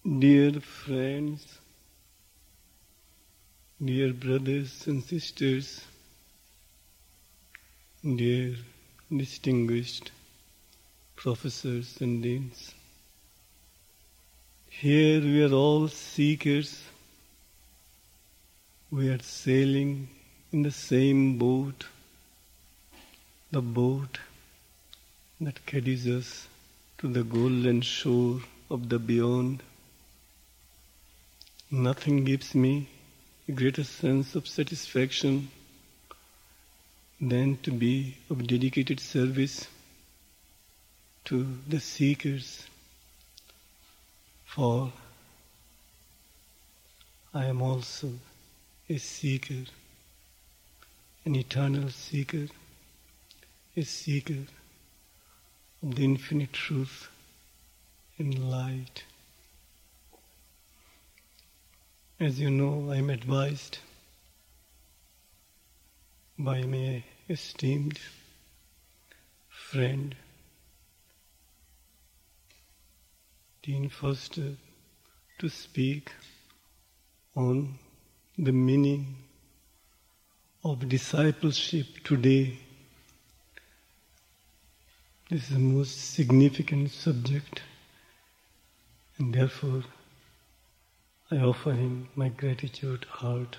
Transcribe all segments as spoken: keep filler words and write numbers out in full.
Dear friends, dear brothers and sisters, dear distinguished professors and deans, here we are all seekers. We are sailing in the same boat, the boat that carries us to the golden shore of the beyond. Nothing gives me a greater sense of satisfaction than to be of dedicated service to the seekers, for I am also a seeker, an eternal seeker, a seeker of the infinite truth and light. As you know, I am advised by my esteemed friend, Dean Foster, to speak on the meaning of discipleship today. This is the most significant subject, and therefore I offer him my gratitude heart.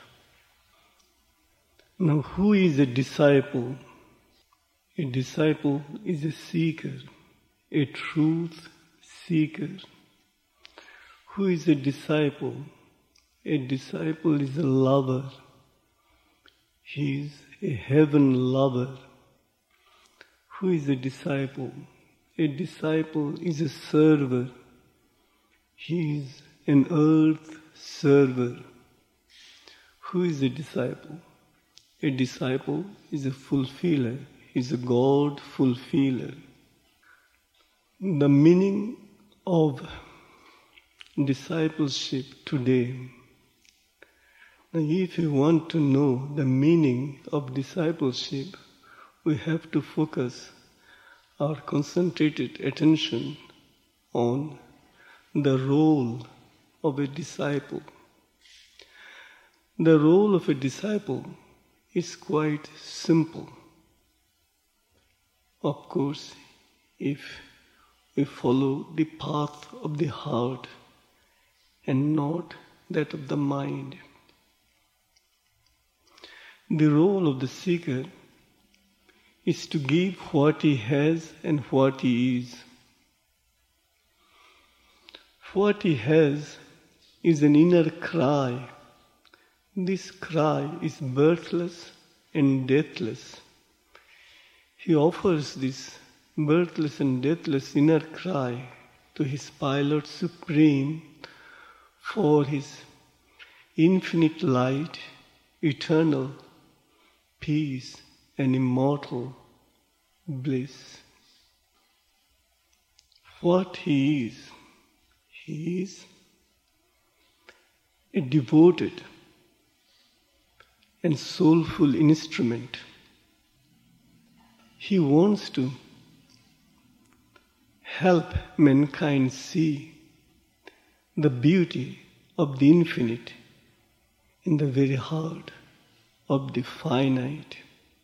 Now, who is a disciple? A disciple is a seeker, a truth seeker. Who is a disciple? A disciple is a lover. He is a heaven lover. Who is a disciple? A disciple is a server. He is an earth server. Who is a disciple? A disciple is a fulfiller. He is a God fulfiller. The meaning of discipleship today. Now, if you want to know the meaning of discipleship, we have to focus our concentrated attention on the role of a disciple. The role of a disciple is quite simple. Of course, if we follow the path of the heart and not that of the mind. The role of the seeker is to give what he has and what he is. What he has is an inner cry. This cry is birthless and deathless. He offers this birthless and deathless inner cry to his Pilot Supreme for his infinite light, eternal peace and immortal bliss. What he is, he is a devoted and soulful instrument. He wants to help mankind see the beauty of the infinite in the very heart of the finite.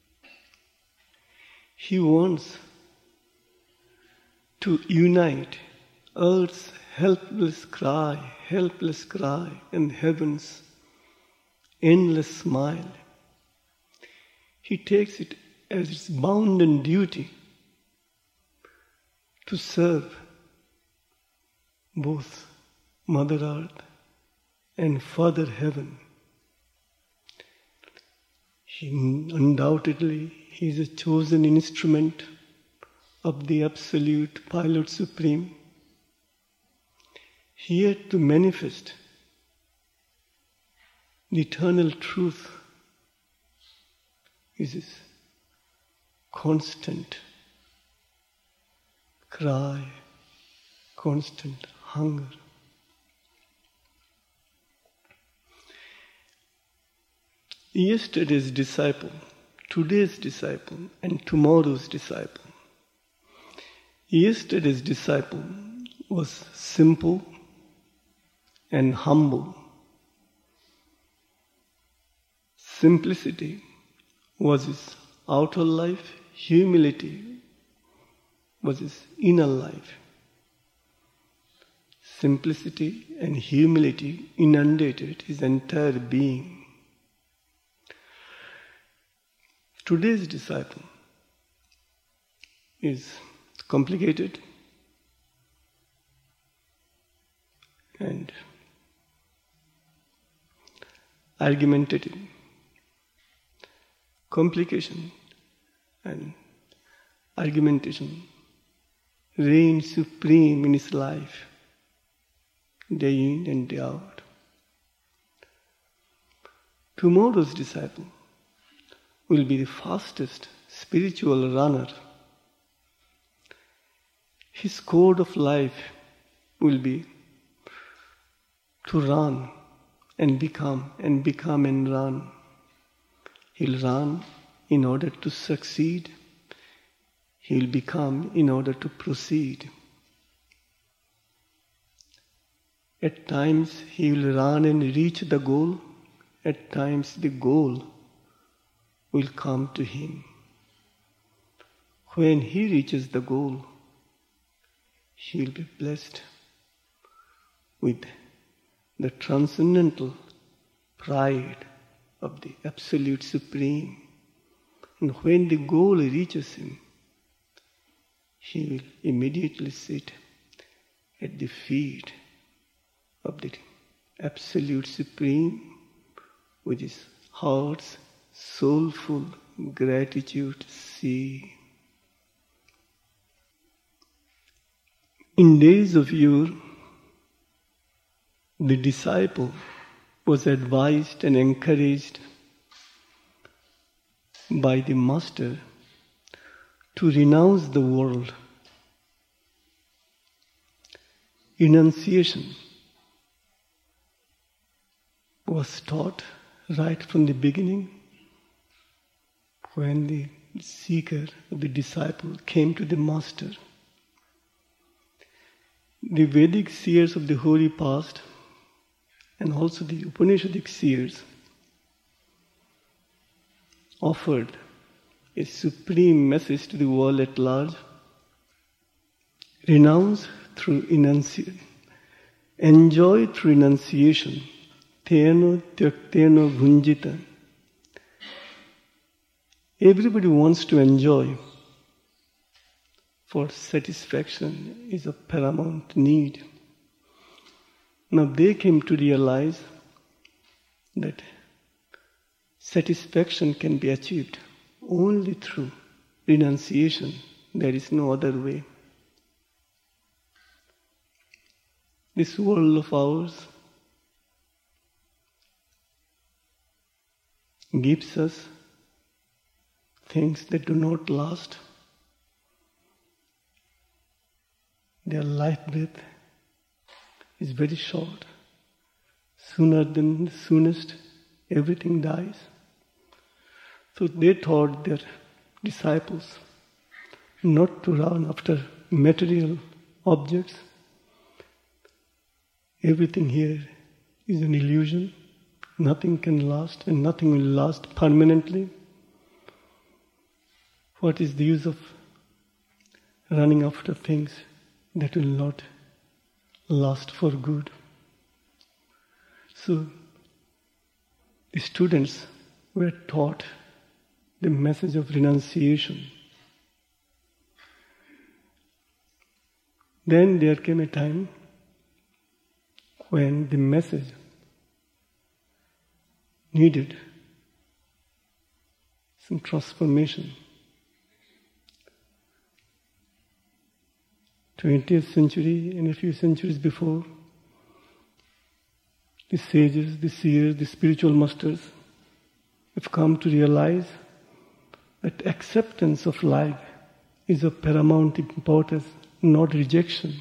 He wants to unite earth's helpless cry, helpless cry, and heaven's endless smile. He takes it as its bounden duty to serve both Mother Earth and Father Heaven. He, undoubtedly, he is a chosen instrument of the Absolute Pilot Supreme, here to manifest the eternal truth. Is this constant cry, constant hunger. Yesterday's disciple, today's disciple, and tomorrow's disciple. Yesterday's disciple was simple, and humble. Simplicity was his outer life, humility was his inner life. Simplicity and humility inundated his entire being. Today's disciple is complicated and argumentative. Complication and argumentation reign supreme in his life, day in and day out. Tomorrow's disciple will be the fastest spiritual runner. His code of life will be to run and become and become and run. He'll run in order to succeed. He'll become in order to proceed. At times he will run and reach the goal. At times the goal will come to him. When he reaches the goal, he will be blessed with the transcendental pride of the Absolute Supreme. And when the goal reaches him, he will immediately sit at the feet of the Absolute Supreme with his heart's soulful gratitude sea. In days of yore, the disciple was advised and encouraged by the master to renounce the world. Renunciation was taught right from the beginning when the seeker, the disciple, came to the master. The Vedic seers of the holy past and also the Upanishadic seers offered a supreme message to the world at large. Renounce through enunciation. Enjoy through renunciation. Teno tyakteno bhunjita. Everybody wants to enjoy, for satisfaction is a paramount need. Now they came to realize that satisfaction can be achieved only through renunciation. There is no other way. This world of ours gives us things that do not last. Their life breath is very short. Sooner than the soonest, everything dies. So they taught their disciples not to run after material objects. Everything here is an illusion. Nothing can last and nothing will last permanently. What is the use of running after things that will not last for good? So the students were taught the message of renunciation. Then there came a time when the message needed some transformation. twentieth century and a few centuries before, the sages, the seers, the spiritual masters have come to realize that acceptance of life is of paramount importance, not rejection.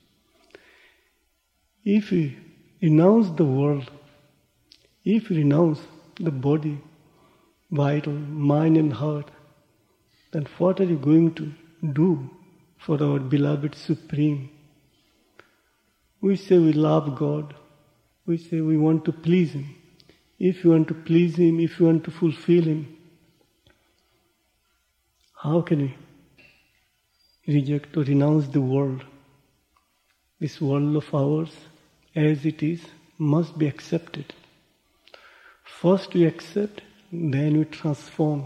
If we renounce the world, if we renounce the body, vital, mind and heart, then what are you going to do for our beloved Supreme? We say we love God, We say we want to please Him. If you want to please Him, if you want to fulfill Him, how can we reject or renounce the world? This world of ours, as it is, must be accepted. First we accept, then we transform.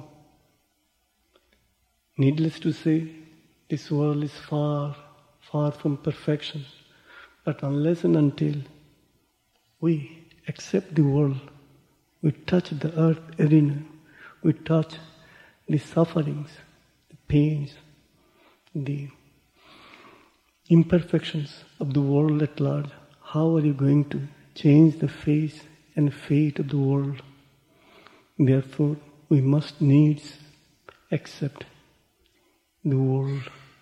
Needless to say, this world is far, far from perfection. But unless and until we accept the world, we touch the earth arena, we touch the sufferings, the pains, the imperfections of the world at large, how are you going to change the face and fate of the world? Therefore, we must needs accept the world.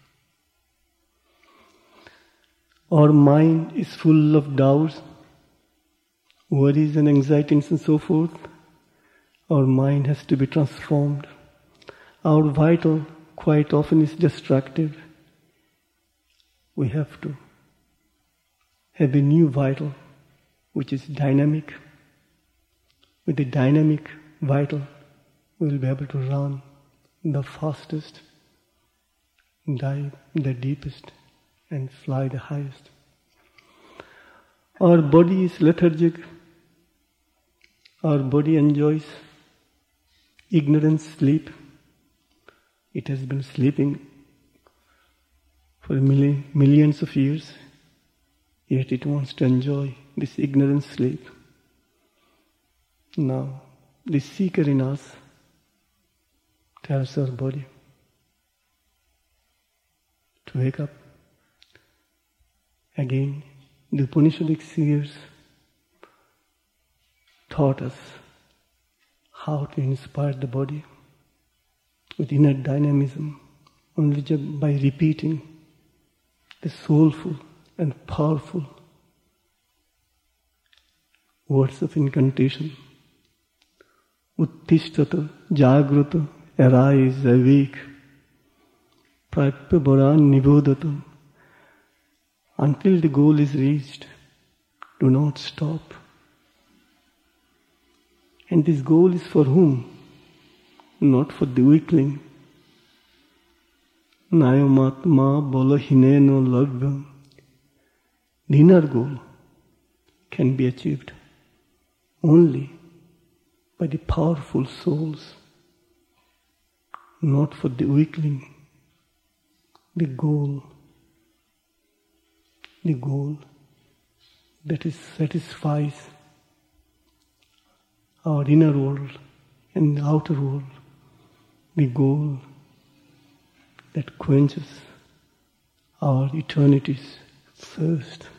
Our mind is full of doubts, worries and anxieties and so forth. Our mind has to be transformed. Our vital quite often is destructive. We have to have a new vital which is dynamic. With the dynamic vital, we will be able to run the fastest, dive the deepest, and fly the highest. Our body is lethargic. Our body enjoys ignorant sleep. It has been sleeping for million, millions of years, yet it wants to enjoy this ignorant sleep. Now, the seeker in us tells our body to wake up. Again, the Upanishadic seers taught us how to inspire the body with inner dynamism only just by repeating the soulful and powerful words of incantation. Uttishtata, Jagrata, arise, awake, Prapyabharan Nibodhata. Until the goal is reached, do not stop. And this goal is for whom? Not for the weakling. Nayamatma balahineno labhya. The inner goal can be achieved only by the powerful souls, not for the weakling. The goal, the goal that is satisfies our inner world and the outer world, the goal that quenches our eternity's thirst.